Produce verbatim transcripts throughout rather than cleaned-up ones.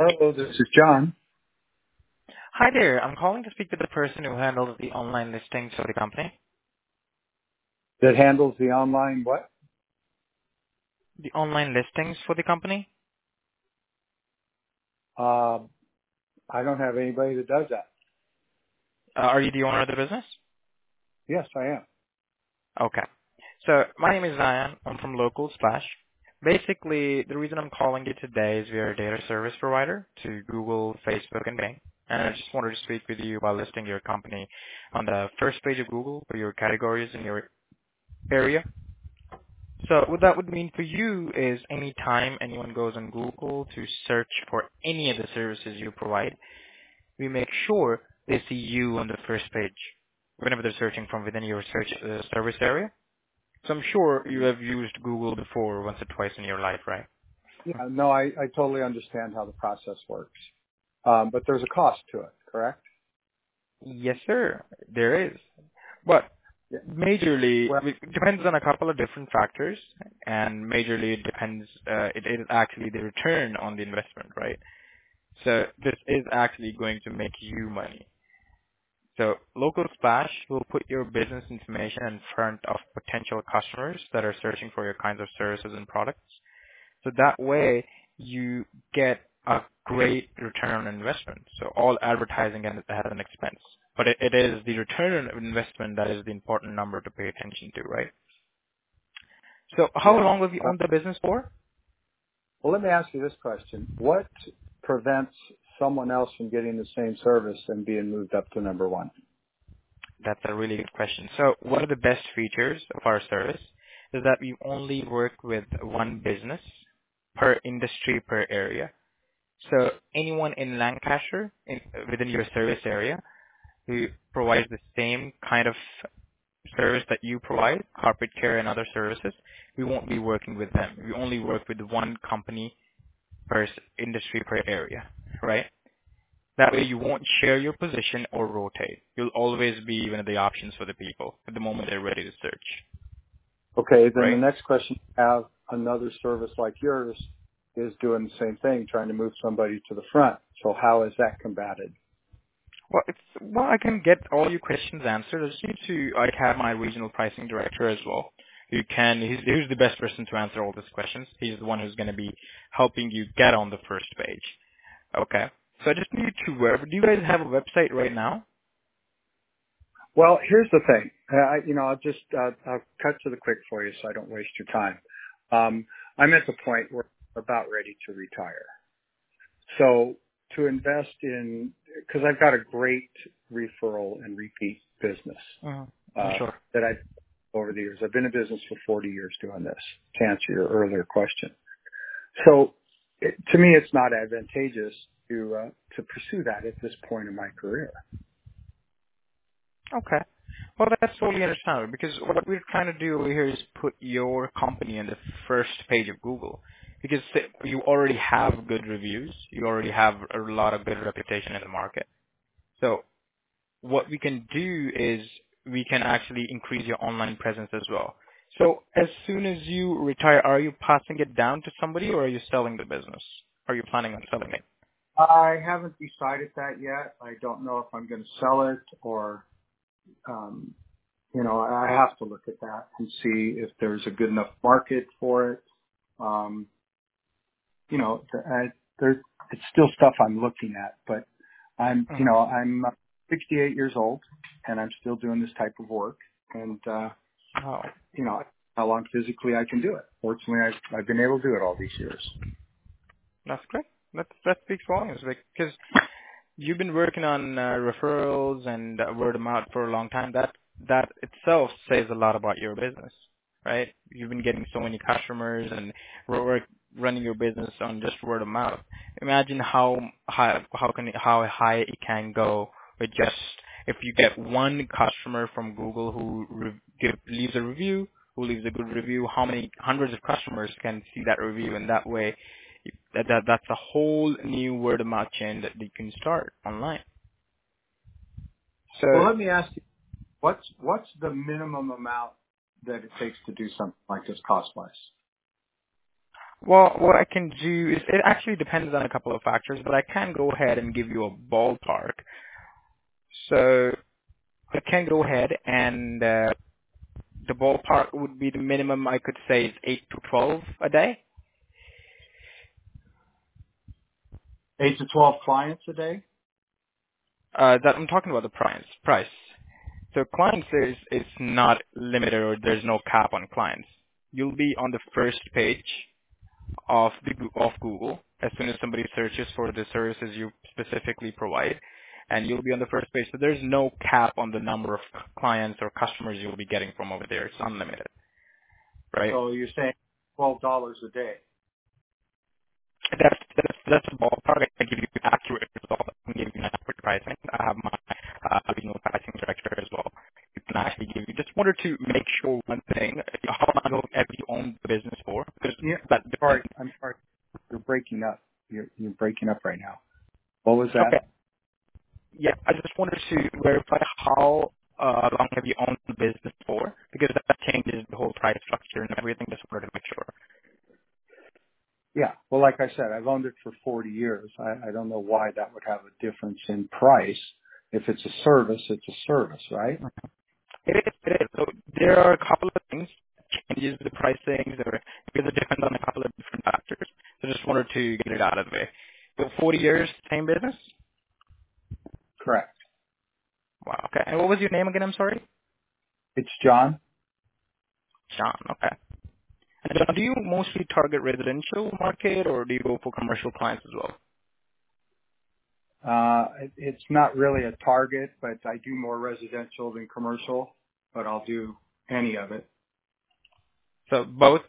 Hello, this is John. Hi there. I'm calling to speak to the person who handles the online listings for the company. That handles the online what? The online listings for the company? Uh, I don't have anybody that does that. Uh, are you the owner of the business? Yes, I am. Okay. So my name is Zion. I'm from Local Splash. Basically, the reason I'm calling you today is we are a data service provider to Google, Facebook, and Bing. And I just wanted to speak with you about listing your company on the first page of Google for your categories in your area. So what that would mean for you is anytime anyone goes on Google to search for any of the services you provide, we make sure they see you on the first page whenever they're searching from within your search uh, service area. So I'm sure you have used Google before once or twice in your life, right? Yeah, no, I, I totally understand how the process works. Um, but there's a cost to it, correct? Yes, sir. There is. But Yeah. majorly, Well, it depends on a couple of different factors, and majorly it depends, uh, it is actually the return on the investment, right? So this is actually going to make you money. So Local Splash will put your business information in front of potential customers that are searching for your kinds of services and products. So that way you get a great return on investment. So all advertising has has an expense, but it, it is the return on investment that is the important number to pay attention to, right? So how yeah. long have you Uh, owned the business for? well, let me ask you this question. What prevents someone else from getting the same service and being moved up to number one? That's a really good question. So one of the best features of our service is that we only work with one business per industry per area. So anyone in Lancashire, in, within your service area, who provides the same kind of service that you provide, carpet care and other services, we won't be working with them. We only work with one company per s- industry per area, right? That way you won't share your position or rotate. You'll always be one of the options for the people at the moment they're ready to search, Okay, then the right? next question, have another service like yours is doing the same thing, trying to move somebody to the front. So how is that combated? Well, it's, well, I can get all your questions answered. I just need to, I have my regional pricing director as well. Who can, he's, who's the best person to answer all these questions. He's the one who's going to be helping you get on the first page. Okay. So I just need to, uh, do you guys have a website right now? Well, here's the thing. Uh, I, you know, I'll just uh, I'll cut to the quick for you so I don't waste your time. Um, I'm at the point where I'm about ready to retire. So to invest in, because I've got a great referral and repeat business Mm-hmm. I'm uh, sure. that I've over the years. I've been in business for forty years doing this. To answer your earlier question, so it, to me, it's not advantageous to uh, to pursue that at this point in my career. Okay. Well, that's totally understandable because what we're trying to do over here is put your company on the first page of Google because you already have good reviews. You already have a lot of good reputation in the market. So what we can do is we can actually increase your online presence as well. So as soon as you retire, are you passing it down to somebody or are you selling the business? Are you planning on selling it? I haven't decided that yet. I don't know if I'm going to sell it or, um, you know, I have to look at that and see if there's a good enough market for it. Um, you know, th- I, there, it's still stuff I'm looking at, but I'm, you know, Mm-hmm. I'm uh, sixty-eight years old and I'm still doing this type of work. And, uh, Oh, you know, how long physically I can do it. Fortunately, I've, I've been able to do it all these years. that's great. That that speaks volumes because you've been working on uh, referrals and uh, word of mouth for a long time. That that itself says a lot about your business, right? You've been getting so many customers and we're we're running your business on just word of mouth. Imagine how high how can it, how high it can go with just if you get one customer from Google who re- give, leaves a review, who leaves a good review. How many hundreds of customers can see that review, and that way that, that that's a whole new word of mouth chain that you can start online. So Well, let me ask you, what's, what's the minimum amount that it takes to do something like this cost-wise? Well, what I can do is it actually depends on a couple of factors, but I can go ahead and give you a ballpark. So I can go ahead and uh, the ballpark would be the minimum I could say is eight to twelve a day. Eight to twelve clients a day? Uh, that I'm talking about the price. Price. So clients is is not limited or there's no cap on clients. You'll be on the first page of the Goo- of Google as soon as somebody searches for the services you specifically provide, and you'll be on the first page. So there's no cap on the number of clients or customers you'll be getting from over there. It's unlimited, right? So you're saying twelve dollars a day. That's that's that's a ballpark. I can give you accurate results. I can give you an accurate pricing. I have my uh, regional pricing director as well. You can actually give you. Just wanted to make sure one thing. How long have you owned the business for? Because Yeah. that Sorry, depends. I'm sorry. You're breaking up. You're you're breaking up right now. What was that? Okay. Yeah, I just wanted to verify how uh, long have you owned the business for? Because that changes the whole price structure and everything. Just wanted to make sure. Yeah. Well, like I said, I've owned it for forty years. I, I don't know why that would have a difference in price. If it's a service, it's a service, right? It is. It is. So there are a couple of things changes the pricing, or because it depends on a couple of different factors. So just wanted to get it out of the way. So forty years, same business? Correct. Wow, okay. And what was your name again? I'm sorry? It's John. John, okay. And John, do you mostly target residential market, or do you go for commercial clients as well? Uh, it, it's not really a target, but I do more residential than commercial, but I'll do any of it. So both?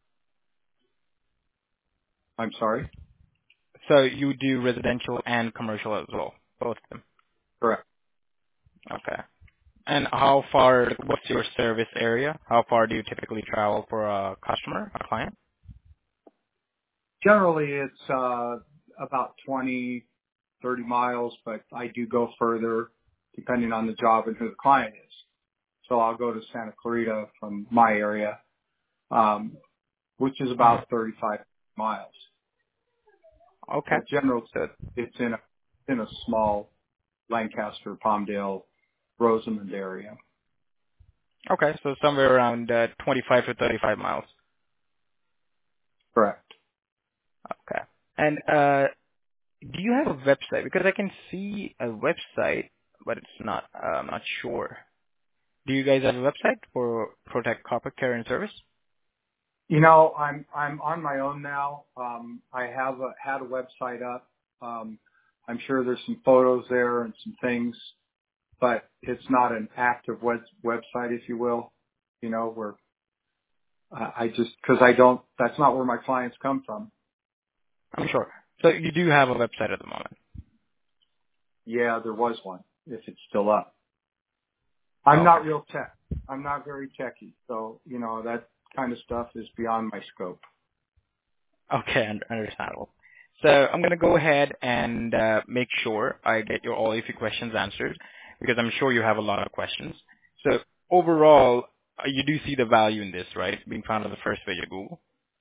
I'm sorry? So you do residential and commercial as well, both of them? Correct. Okay. And how far, what's your service area? How far do you typically travel for a customer, a client? Generally, it's, uh, about twenty, thirty miles, but I do go further depending on the job and who the client is. So I'll go to Santa Clarita from my area, um, which is Mhm. about thirty-five miles. Okay. But generally, So it's in a, in a small Lancaster, Palmdale, Rosamond area. okay, so somewhere around uh, twenty-five to thirty-five miles. Correct. Okay. And uh, do you have a website? Because I can see a website, but it's not. Uh, I'm not sure. Do you guys have a website for Protect Corporate Care and Service? You know, I'm I'm on my own now. Um, I have a, had a website up. Um, I'm sure there's some photos there and some things, but it's not an active web, website, if you will. You know, where uh, I just because I don't. That's not where my clients come from. I'm sure. So you do have a website at the moment. Yeah, there was one. If it's still up, I'm Oh, okay. not real tech. I'm not very techy, so you know that kind of stuff is beyond my scope. Okay, un- understandable. So I'm going to go ahead and uh, make sure I get your all of your questions answered because I'm sure you have a lot of questions. So overall, uh, you do see the value in this, right? Being found on the first page of Google.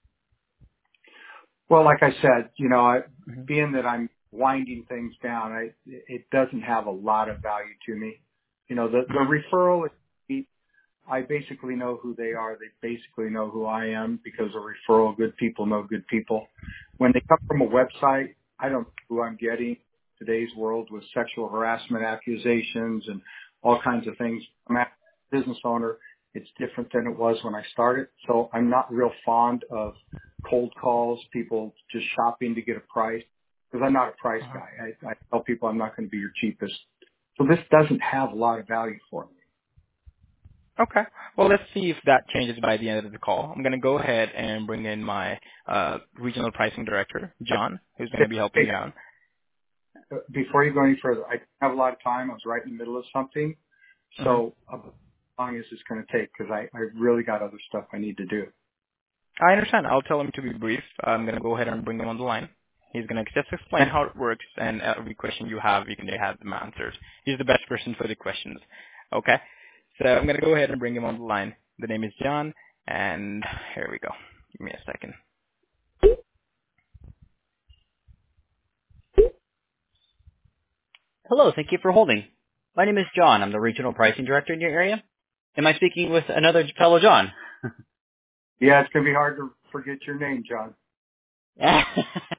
Well, like I said, you know, I, hmm being that I'm winding things down, I, it doesn't have a lot of value to me. You know, the, the hmm referral, I basically know who they are. They basically know who I am because of referral. Good people know good people. When they come from a website, I don't know who I'm getting. Today's world with sexual harassment accusations and all kinds of things. I'm a business owner. It's different than it was when I started. So I'm not real fond of cold calls, people just shopping to get a price because I'm not a price uh guy. I, I tell people I'm not going to be your cheapest. So this doesn't have a lot of value for me. Okay. Well, let's see if that changes by the end of the call. I'm going to go ahead and bring in my uh, regional pricing director, John, who's going to be helping Hey, you out. uh, before you go any further, I don't have a lot of time. I was right in the middle of something. hmm So uh, how long is this going to take? Because I, I really got other stuff I need to do. I understand. I'll tell him to be brief. I'm going to go ahead and bring him on the line. He's going to just explain how it works, and every question you have, you can have them answered. He's the best person for the questions. Okay? So I'm going to go ahead and bring him on the line. The name is John, and here we go. Give me a second. Hello, thank you for holding. My name is John. I'm the Regional Pricing Director in your area. Am I speaking with another fellow John? Yeah, it's going to be hard to forget your name, John.